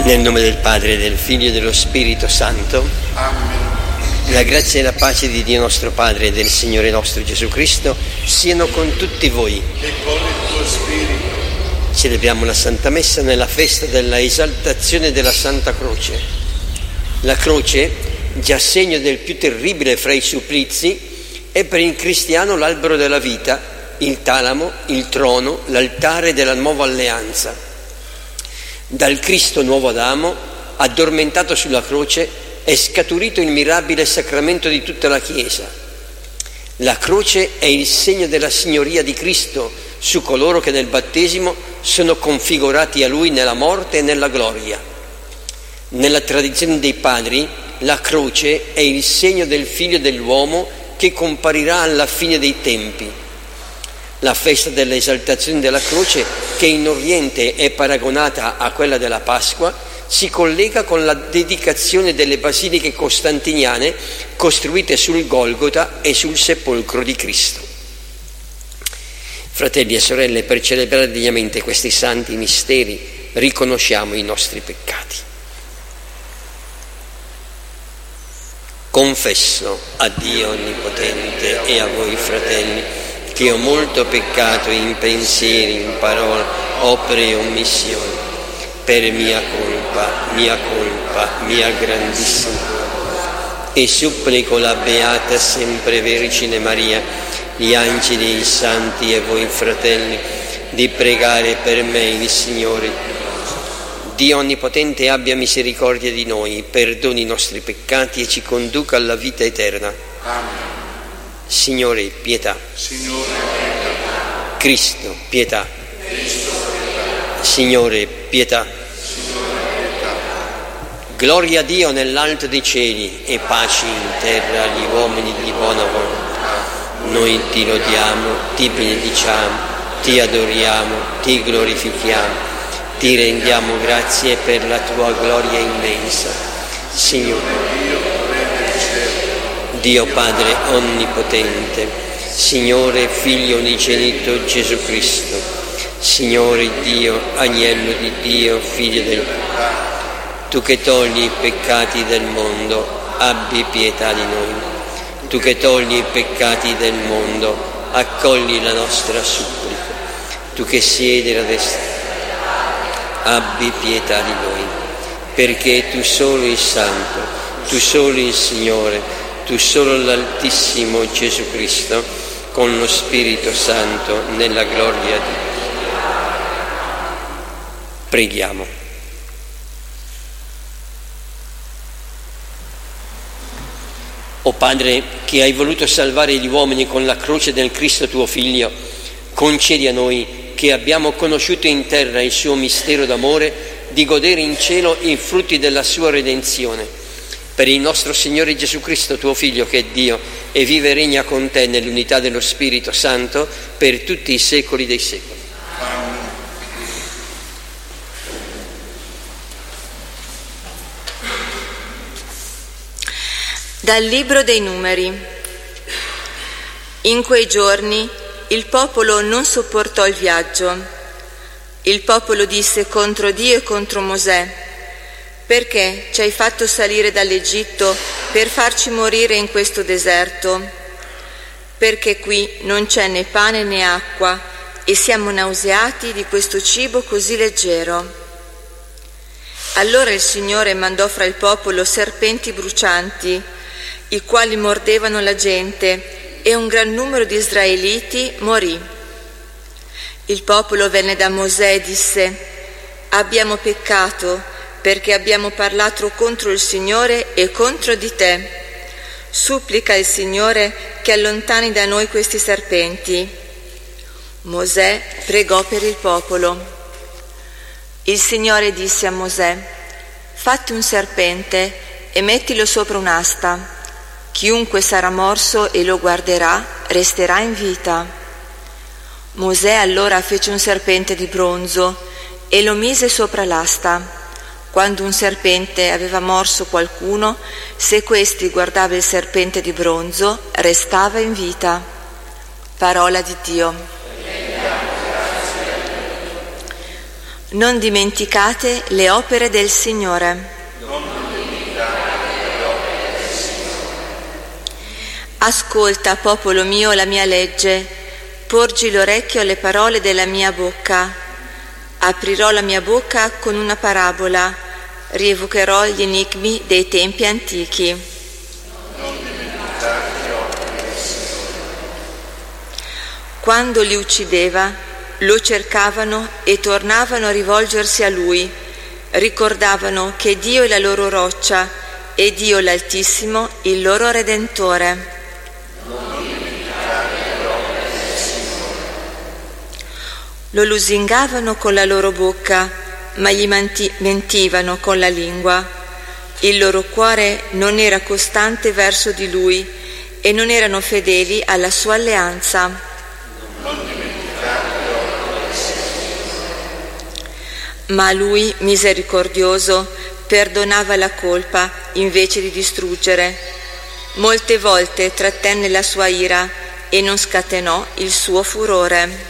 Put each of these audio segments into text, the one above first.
Nel nome del Padre, del Figlio e dello Spirito Santo. Amen. La grazia e la pace di Dio nostro Padre e del Signore nostro Gesù Cristo siano con tutti voi. E con il tuo spirito. Celebriamo la Santa Messa nella festa della esaltazione della Santa Croce. La croce, già segno del più terribile fra i supplizi, è per il cristiano l'albero della vita, il talamo, il trono, l'altare della nuova alleanza. Dal Cristo nuovo Adamo, addormentato sulla croce, è scaturito il mirabile sacramento di tutta la Chiesa. La croce è il segno della signoria di Cristo su coloro che nel battesimo sono configurati a Lui nella morte e nella gloria. Nella tradizione dei padri, la croce è il segno del Figlio dell'uomo che comparirà alla fine dei tempi. La festa dell'esaltazione della croce, che in Oriente è paragonata a quella della Pasqua, si collega con la dedicazione delle basiliche costantiniane costruite sul Golgota e sul sepolcro di Cristo. Fratelli e sorelle, per celebrare degnamente questi santi misteri riconosciamo i nostri peccati. Confesso a Dio Onnipotente e a voi, fratelli, che ho molto peccato in pensieri, in parole, opere e omissioni, per mia colpa, mia grandissima. E supplico la Beata Sempre Vergine Maria, gli angeli, i santi e voi, fratelli, di pregare per me il Signore. Dio Onnipotente abbia misericordia di noi, perdoni i nostri peccati e ci conduca alla vita eterna. Amen. Signore, pietà. Signore, pietà. Cristo, pietà. Cristo, pietà. Signore, pietà. Signore, pietà. Gloria a Dio nell'alto dei cieli e pace in terra agli uomini di buona volontà. Noi ti lodiamo, ti benediciamo, ti adoriamo, ti glorifichiamo, ti rendiamo grazie per la tua gloria immensa. Signore, Dio Padre Onnipotente, Signore Figlio Unigenito Gesù Cristo, Signore Dio, Agnello di Dio, Figlio del Padre, tu che togli i peccati del mondo, abbi pietà di noi. Tu che togli i peccati del mondo, accogli la nostra supplica. Tu che siedi alla destra, abbi pietà di noi, perché tu solo il Santo, tu solo il Signore, tu solo l'Altissimo Gesù Cristo, con lo Spirito Santo, nella gloria di Dio. Preghiamo. O Padre, che hai voluto salvare gli uomini con la croce del Cristo tuo Figlio, concedi a noi, che abbiamo conosciuto in terra il suo mistero d'amore, di godere in cielo i frutti della sua redenzione. Per il nostro Signore Gesù Cristo, tuo Figlio, che è Dio, e vive e regna con te nell'unità dello Spirito Santo, per tutti i secoli dei secoli. Amen. Dal Libro dei Numeri. In quei giorni il popolo non sopportò il viaggio. Il popolo disse contro Dio e contro Mosè: perché ci hai fatto salire dall'Egitto per farci morire in questo deserto? Perché qui non c'è né pane né acqua e siamo nauseati di questo cibo così leggero. Allora il Signore mandò fra il popolo serpenti brucianti, i quali mordevano la gente, e un gran numero di israeliti morì. Il popolo venne da Mosè e disse: abbiamo peccato, perché abbiamo parlato contro il Signore e contro di te. Supplica il Signore che allontani da noi questi serpenti. Mosè pregò per il popolo. Il Signore disse a Mosè: fatti un serpente e mettilo sopra un'asta. Chiunque sarà morso e lo guarderà resterà in vita. Mosè allora fece un serpente di bronzo e lo mise sopra l'asta. Quando un serpente aveva morso qualcuno, se questi guardava il serpente di bronzo, restava in vita. Parola di Dio. Non dimenticate le opere del Signore. Ascolta, popolo mio, la mia legge, porgi l'orecchio alle parole della mia bocca. Aprirò la mia bocca con una parabola, rievocherò gli enigmi dei tempi antichi. Quando li uccideva, lo cercavano e tornavano a rivolgersi a lui, ricordavano che Dio è la loro roccia e Dio l'Altissimo il loro Redentore. Lo lusingavano con la loro bocca, ma gli mentivano con la lingua. Il loro cuore non era costante verso di lui e non erano fedeli alla sua alleanza. Ma lui, misericordioso, perdonava la colpa invece di distruggere. Molte volte trattenne la sua ira e non scatenò il suo furore.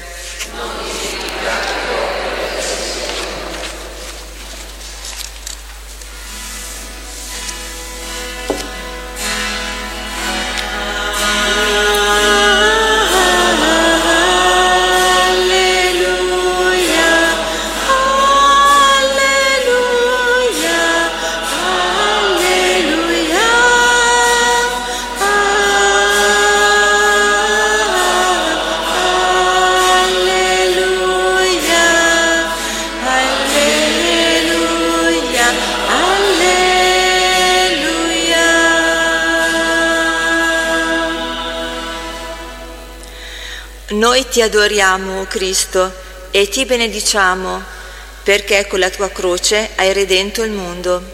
Noi ti adoriamo, o Cristo, e ti benediciamo, perché con la tua croce hai redento il mondo.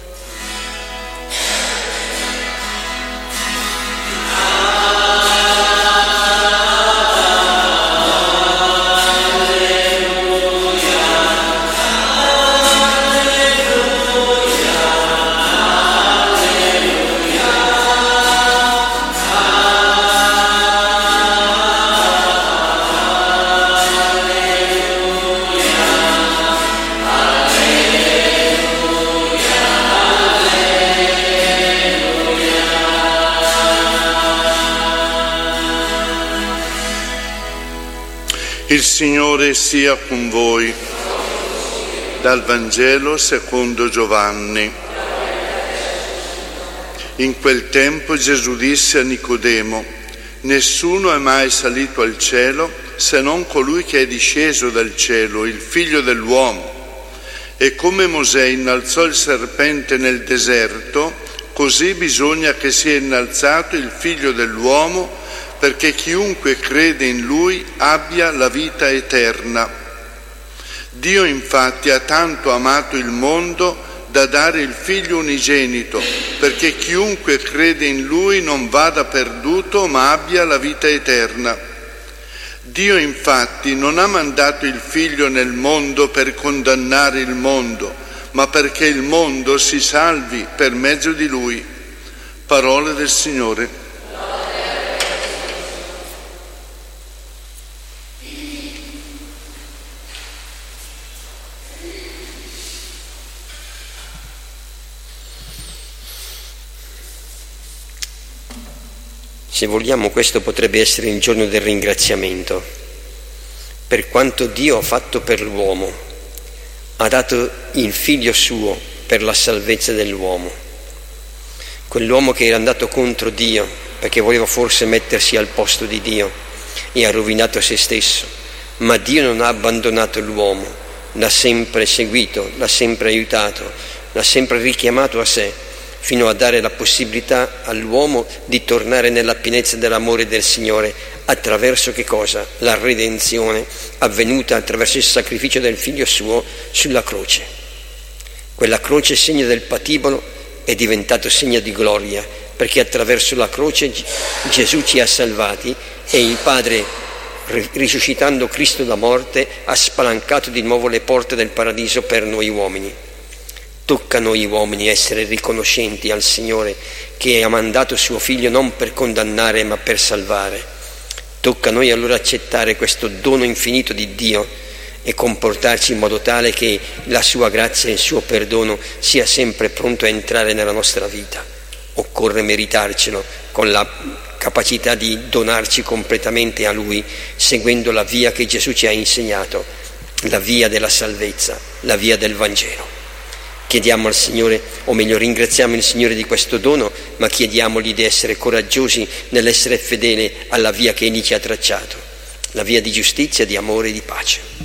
Il Signore sia con voi. Dal Vangelo secondo Giovanni. In quel tempo Gesù disse a Nicodemo: nessuno è mai salito al cielo se non colui che è disceso dal cielo, il Figlio dell'uomo. E come Mosè innalzò il serpente nel deserto, così bisogna che sia innalzato il Figlio dell'uomo, perché chiunque crede in Lui abbia la vita eterna. Dio infatti ha tanto amato il mondo da dare il Figlio unigenito, perché chiunque crede in Lui non vada perduto, ma abbia la vita eterna. Dio infatti non ha mandato il Figlio nel mondo per condannare il mondo, ma perché il mondo si salvi per mezzo di Lui. Parole del Signore. Se vogliamo, questo potrebbe essere il giorno del ringraziamento per quanto Dio ha fatto per l'uomo. Ha dato il Figlio suo per la salvezza dell'uomo. Quell'uomo che era andato contro Dio perché voleva forse mettersi al posto di Dio e ha rovinato se stesso. Ma Dio non ha abbandonato l'uomo, l'ha sempre seguito, l'ha sempre aiutato, l'ha sempre richiamato a sé, fino a dare la possibilità all'uomo di tornare nella pienezza dell'amore del Signore attraverso che cosa? La redenzione avvenuta attraverso il sacrificio del Figlio suo sulla croce. Quella croce, segno del patibolo, è diventato segno di gloria, perché attraverso la croce Gesù ci ha salvati e il Padre, risuscitando Cristo da morte, ha spalancato di nuovo le porte del paradiso per noi uomini. Tocca a noi uomini essere riconoscenti al Signore che ha mandato suo Figlio non per condannare ma per salvare. Tocca a noi allora accettare questo dono infinito di Dio e comportarci in modo tale che la sua grazia e il suo perdono sia sempre pronto a entrare nella nostra vita. Occorre meritarcelo con la capacità di donarci completamente a Lui, seguendo la via che Gesù ci ha insegnato, la via della salvezza, la via del Vangelo. Chiediamo al Signore, o meglio ringraziamo il Signore di questo dono, ma chiediamogli di essere coraggiosi nell'essere fedele alla via che Egli ci ha tracciato, la via di giustizia, di amore e di pace.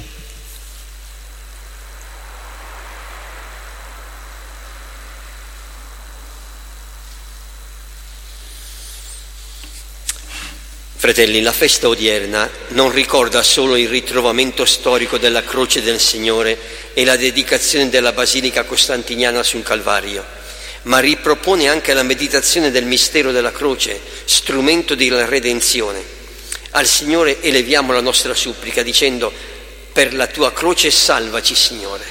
Fratelli, la festa odierna non ricorda solo il ritrovamento storico della croce del Signore e la dedicazione della Basilica Costantiniana sul Calvario, ma ripropone anche la meditazione del mistero della croce, strumento della redenzione. Al Signore eleviamo la nostra supplica dicendo: per la tua croce salvaci, Signore.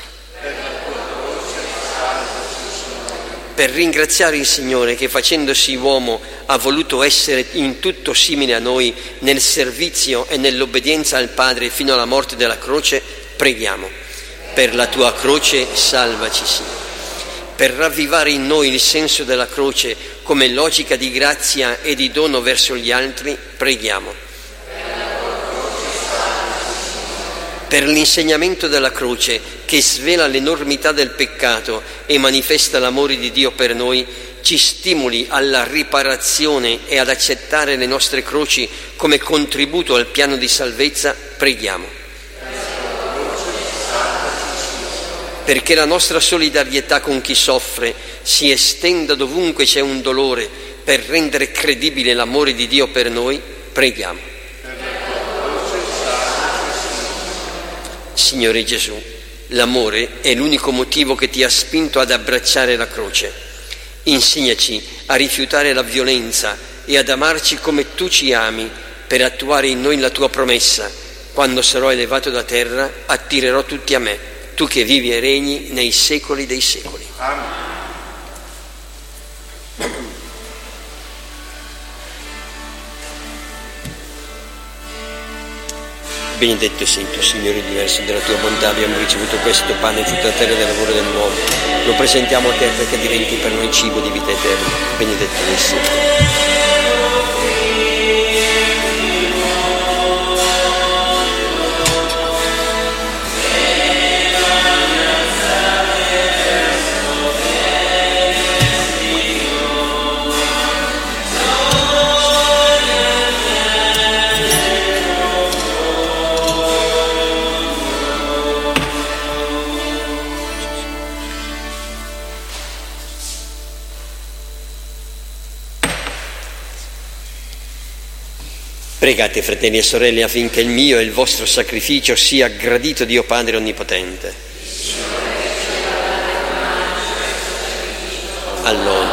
Per ringraziare il Signore che facendosi uomo ha voluto essere in tutto simile a noi nel servizio e nell'obbedienza al Padre fino alla morte della croce, preghiamo. Per la tua croce salvaci, Signore. Per ravvivare in noi il senso della croce come logica di grazia e di dono verso gli altri, preghiamo. Per l'insegnamento della croce che svela l'enormità del peccato e manifesta l'amore di Dio per noi, ci stimoli alla riparazione e ad accettare le nostre croci come contributo al piano di salvezza, preghiamo. Perché la nostra solidarietà con chi soffre si estenda dovunque c'è un dolore per rendere credibile l'amore di Dio per noi, preghiamo. Signore Gesù, l'amore è l'unico motivo che ti ha spinto ad abbracciare la croce. Insegnaci a rifiutare la violenza e ad amarci come tu ci ami, per attuare in noi la tua promessa. Quando sarò elevato da terra, attirerò tutti a me, tu che vivi e regni nei secoli dei secoli. Amen. Benedetto sei tu, Signore, diverso della tua bontà abbiamo ricevuto questo pane frutto a terra del lavoro dell'uomo. Lo presentiamo a te perché diventi per noi cibo di vita eterna. Benedetto sei tu. Pregate, fratelli e sorelle, affinché il mio e il vostro sacrificio sia gradito Dio Padre Onnipotente. Allora,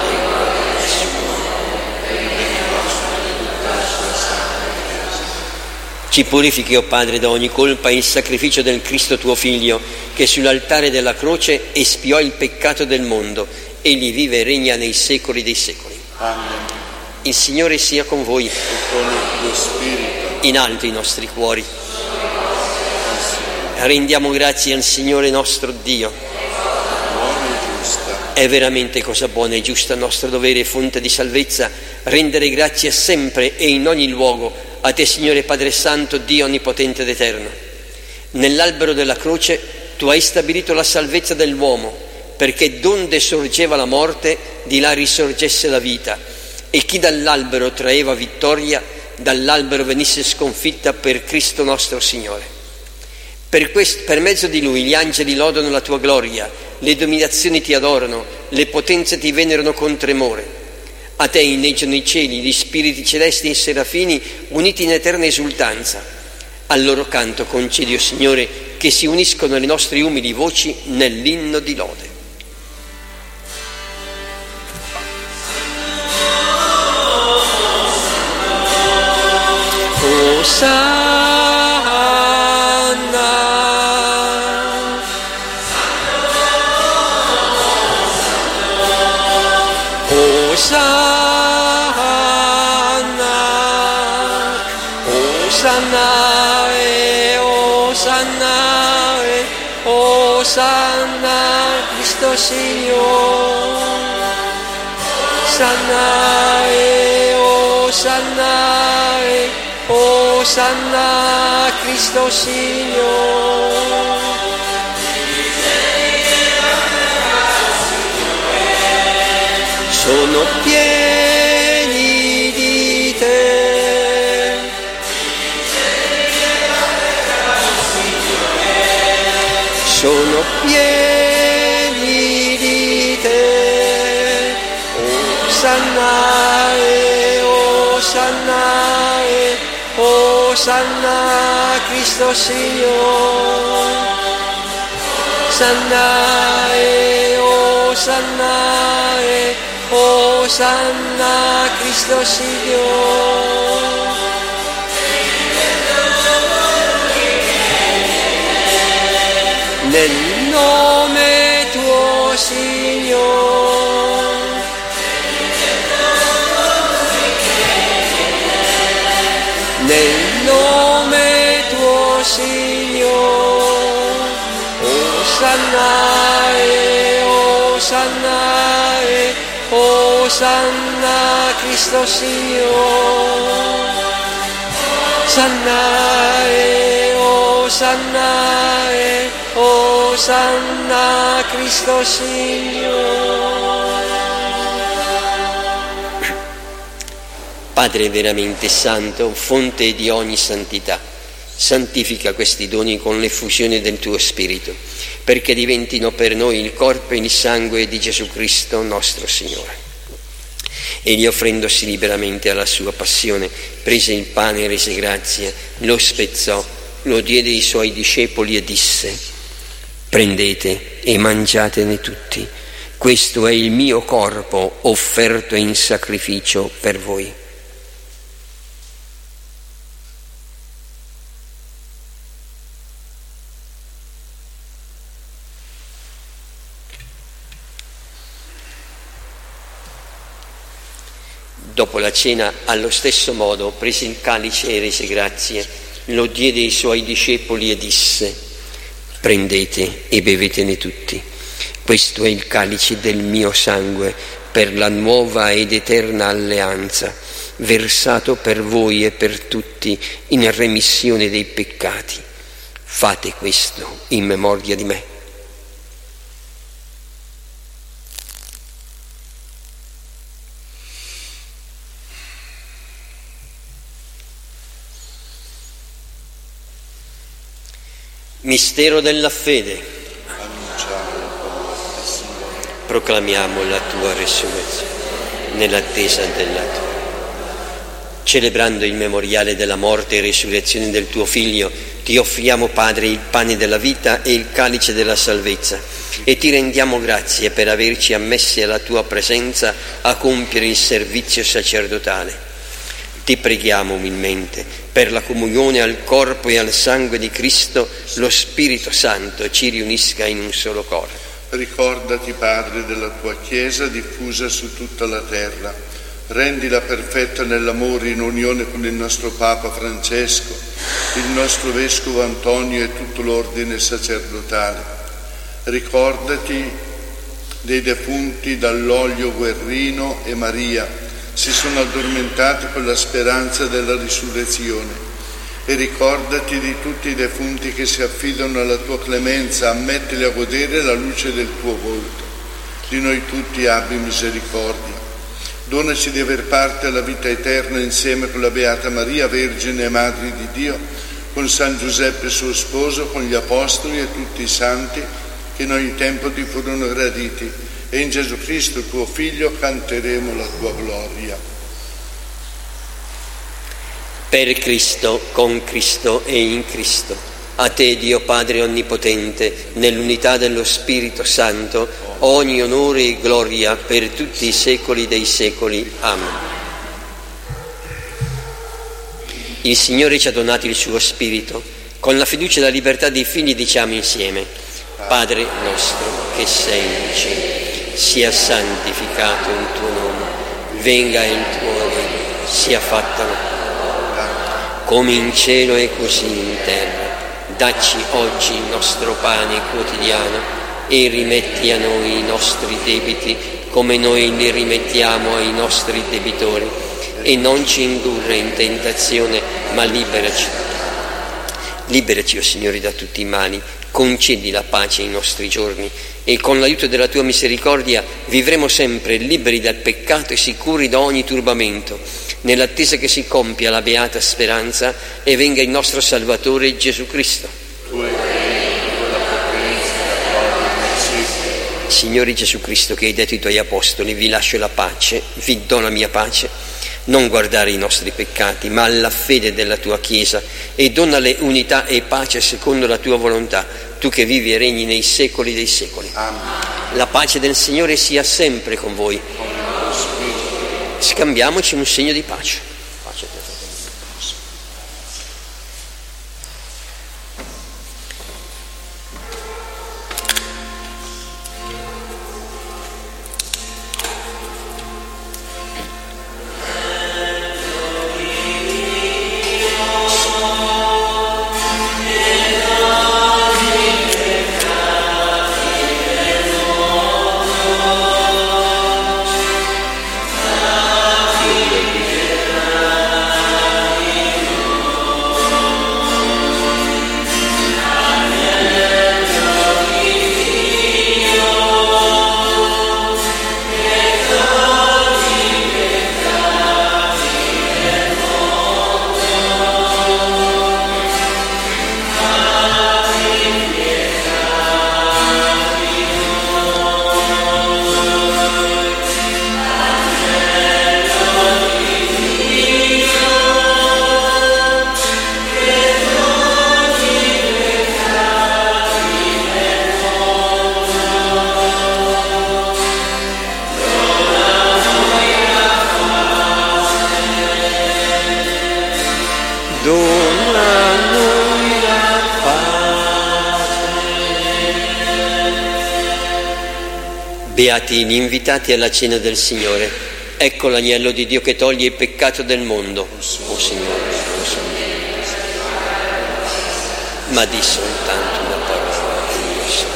ci purifichi, o Padre, da ogni colpa il sacrificio del Cristo tuo Figlio, che sull'altare della croce espiò il peccato del mondo. Egli vive e regna nei secoli dei secoli. Amen. Il Signore sia con voi. Con il tuo spirito. In alto i nostri cuori. Rendiamo grazie al Signore nostro Dio. Buona e giusta. È veramente cosa buona e giusta, nostro dovere e fonte di salvezza, rendere grazie sempre e in ogni luogo a te, Signore Padre Santo, Dio Onnipotente ed Eterno. Nell'albero della croce tu hai stabilito la salvezza dell'uomo, perché donde sorgeva la morte, di là risorgesse la vita. E chi dall'albero traeva vittoria, dall'albero venisse sconfitta per Cristo nostro Signore. Per mezzo di Lui gli angeli lodano la tua gloria, le dominazioni ti adorano, le potenze ti venerano con tremore. A te inneggiano i cieli, gli spiriti celesti e i serafini, uniti in eterna esultanza. Al loro canto concedi, o Signore, che si uniscono le nostre umili voci nell'inno di lode. Osanna e Osanna Osanna, Osanna, Cristo Signore. Osanna, Osanna, Osanna, Cristo Signore. Sono pieni di te. Sono pieni di te. Osanna, Osanna, Osanna, Cristo Signore. Osanna, Osanna, Osanna, Cristo Signore. Nel nome tuo, Signore. Nel nome tuo, Signore. Osanna, Osanna, Osanna, Cristo Signore. Osanna, Osanna, Osanna, Cristo Signore. Padre veramente santo, fonte di ogni santità, santifica questi doni con l'effusione del tuo Spirito, perché diventino per noi il corpo e il sangue di Gesù Cristo nostro Signore. Egli, offrendosi liberamente alla sua passione, prese il pane e rese grazie, lo spezzò, lo diede ai suoi discepoli e disse: prendete e mangiatene tutti, questo è il mio corpo offerto in sacrificio per voi. Dopo la cena, allo stesso modo, prese il calice e rese grazie, lo diede ai suoi discepoli e disse: prendete e bevetene tutti, questo è il calice del mio sangue per la nuova ed eterna alleanza, versato per voi e per tutti in remissione dei peccati. Fate questo in memoria di me. Mistero della fede. Proclamiamo la tua resurrezione nell'attesa della tua. Celebrando il memoriale della morte e resurrezione del tuo Figlio, ti offriamo, Padre, il pane della vita e il calice della salvezza, e ti rendiamo grazie per averci ammessi alla tua presenza a compiere il servizio sacerdotale. Ti preghiamo umilmente, per la comunione al corpo e al sangue di Cristo, lo Spirito Santo ci riunisca in un solo corpo. Ricordati, Padre, della tua Chiesa diffusa su tutta la terra. Rendila perfetta nell'amore, in unione con il nostro Papa Francesco, il nostro Vescovo Antonio e tutto l'ordine sacerdotale. Ricordati dei defunti Dall'Olio, Guerrino e Maria, si sono addormentati con la speranza della risurrezione, e ricordati di tutti i defunti che si affidano alla tua clemenza, ammettili a godere la luce del tuo volto. Di noi tutti abbi misericordia. Donaci di aver parte alla vita eterna insieme con la Beata Maria, Vergine e Madre di Dio, con San Giuseppe suo sposo, con gli Apostoli e tutti i santi che in ogni tempo ti furono graditi, e in Gesù Cristo tuo Figlio canteremo la tua gloria. Per Cristo, con Cristo e in Cristo, a te, Dio Padre Onnipotente, nell'unità dello Spirito Santo, ogni onore e gloria per tutti i secoli dei secoli. Amen. Il Signore ci ha donato il suo Spirito. Con la fiducia e la libertà dei figli diciamo insieme: Padre nostro che sei in cielo, sia santificato il tuo nome, venga il tuo regno, sia fatta la tua volontà, come in cielo e così in terra. Dacci oggi il nostro pane quotidiano e rimetti a noi i nostri debiti come noi li rimettiamo ai nostri debitori, e non ci indurre in tentazione, ma liberaci. Liberaci, o Signore, da tutti i mali, concedi la pace ai nostri giorni e con l'aiuto della tua misericordia vivremo sempre liberi dal peccato e sicuri da ogni turbamento, nell'attesa che si compia la beata speranza e venga il nostro Salvatore Gesù Cristo. Signore Gesù Cristo, che hai detto ai tuoi apostoli: vi lascio la pace, vi do la mia pace, non guardare i nostri peccati, ma alla fede della tua Chiesa, e donale unità e pace secondo la tua volontà, tu che vivi e regni nei secoli dei secoli. Amen. La pace del Signore sia sempre con voi. Scambiamoci un segno di pace. Beati gli invitati alla cena del Signore. Ecco l'agnello di Dio che toglie il peccato del mondo. O Signore, non so, ma di soltanto una parola e io sono.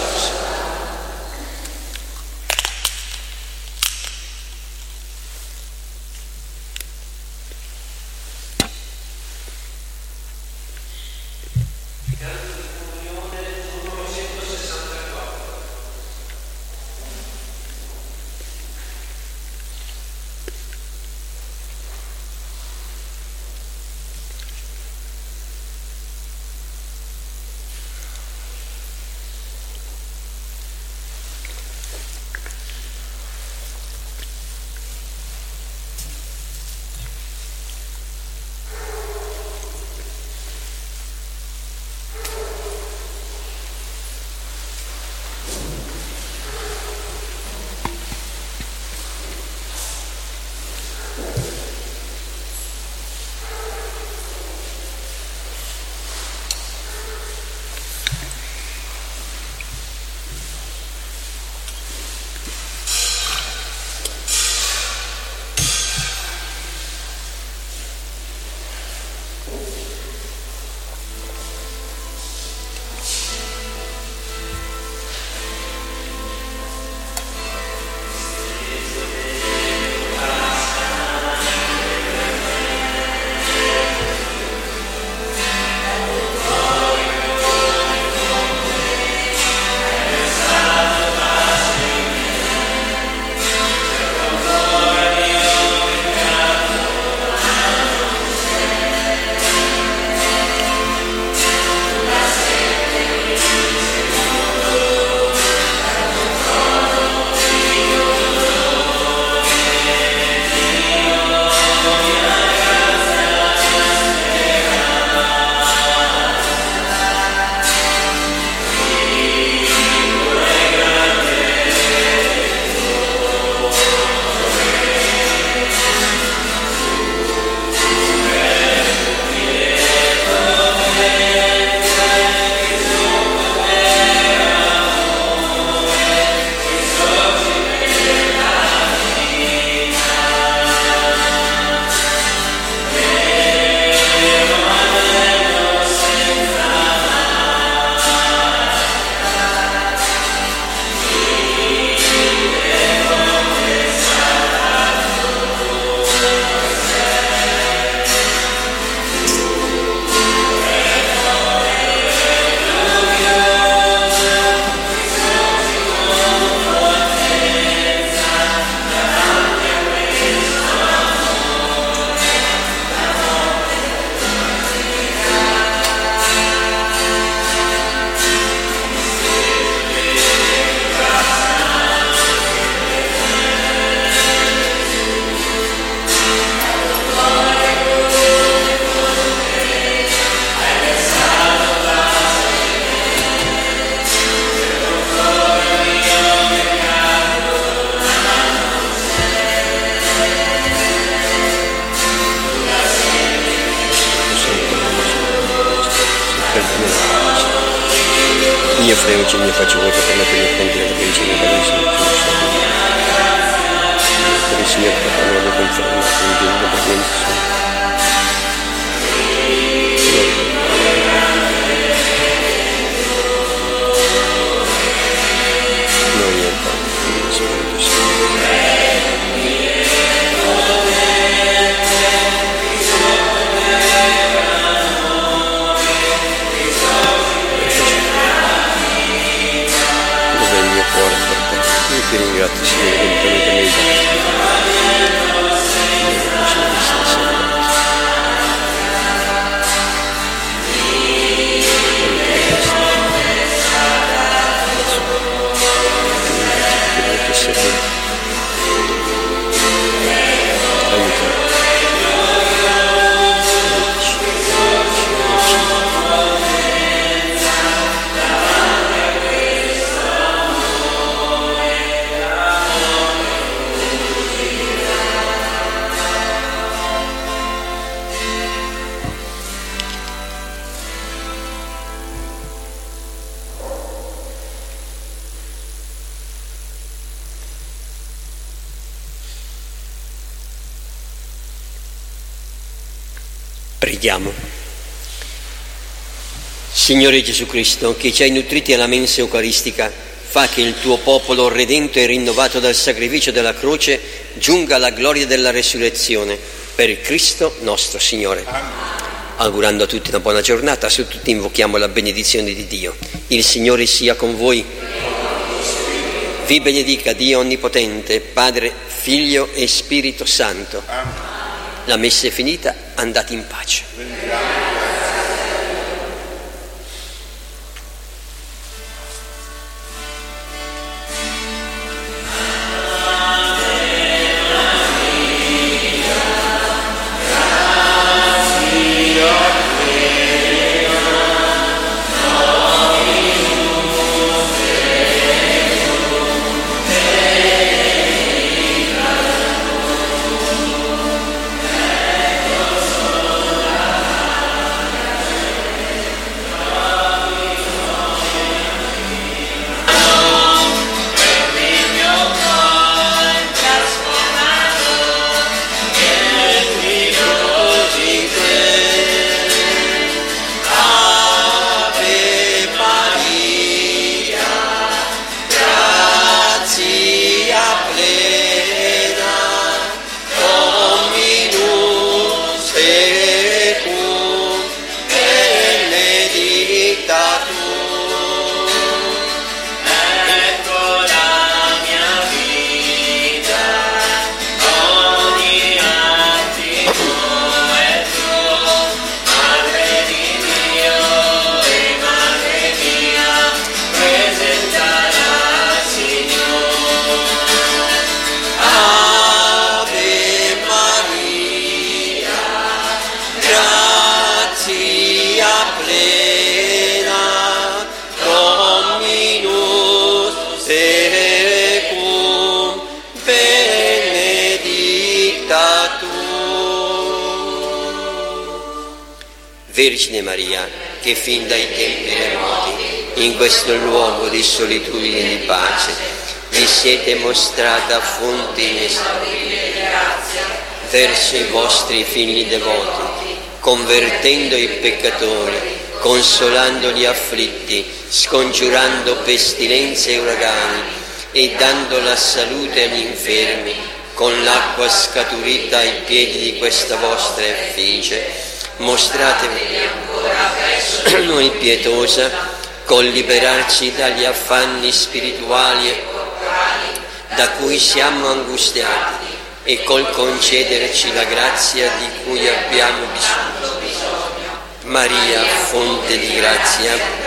mio freo, il mio faccio vuoto per la penitente della principio per il Signore giusto. Per il Signore Papà confermato in giorno per me. Ti ringrazio, Signore, che mi tenete nei Preghiamo. Signore Gesù Cristo, che ci hai nutriti alla mensa eucaristica, fa che il tuo popolo redento e rinnovato dal sacrificio della croce giunga alla gloria della resurrezione, per Cristo nostro Signore. Augurando a tutti una buona giornata, su tutti invochiamo la benedizione di Dio. Il Signore sia con voi. Vi benedica Dio Onnipotente, Padre, Figlio e Spirito Santo. La messa è finita, andate in pace. Vergine Maria, che fin dai tempi remoti, in questo luogo di solitudine e di pace, vi siete mostrata fonte inesaurbile di grazia verso i vostri figli devoti, convertendo i peccatori, consolando gli afflitti, scongiurando pestilenze e uragani e dando la salute agli infermi, con l'acqua scaturita ai piedi di questa vostra effigie. Mostratevi ancora verso noi pietosa, col liberarci dagli affanni spirituali e corporali da cui siamo angustiati e col concederci la grazia di cui abbiamo bisogno. Maria, fonte di grazia,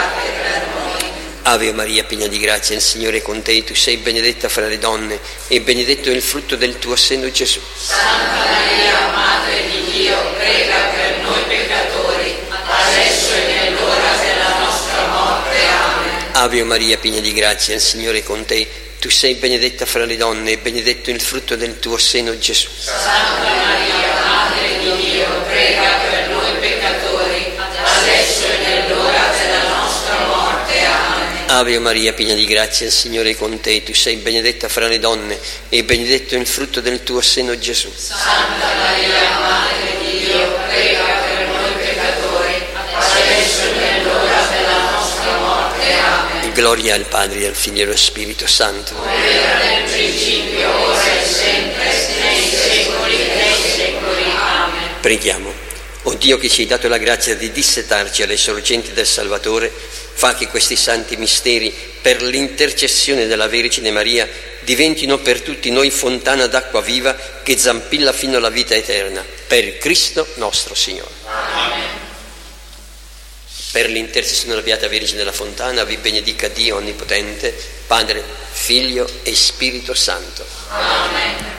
Ave Maria, piena di grazia, il Signore è con te, tu sei benedetta fra le donne e benedetto è il frutto del tuo seno, Gesù. Santa Maria, Madre di Dio, prega per noi peccatori, adesso e nell'ora della nostra morte. Amen. Ave Maria, piena di grazia, il Signore è con te, tu sei benedetta fra le donne e benedetto è il frutto del tuo seno, Gesù. Santa Maria, Madre di Dio, prega per noi peccatori, adesso e nell'ora della nostra morte. Amen. Ave Maria, piena di grazia, il Signore è con te. Tu sei benedetta fra le donne e benedetto il frutto del tuo seno, Gesù. Santa Maria, Madre di Dio, prega per noi peccatori, adesso e nell'ora della nostra morte. Amen. Gloria al Padre, al Figlio e allo Spirito Santo. Come era nel principio, ora e sempre, nei secoli dei secoli. Amen. Preghiamo. O Dio, che ci hai dato la grazia di dissetarci alle sorgenti del Salvatore, fa che questi santi misteri, per l'intercessione della Vergine Maria, diventino per tutti noi fontana d'acqua viva che zampilla fino alla vita eterna. Per Cristo nostro Signore. Amen. Per l'intercessione della Beata Vergine della Fontana vi benedica Dio Onnipotente, Padre, Figlio e Spirito Santo. Amen.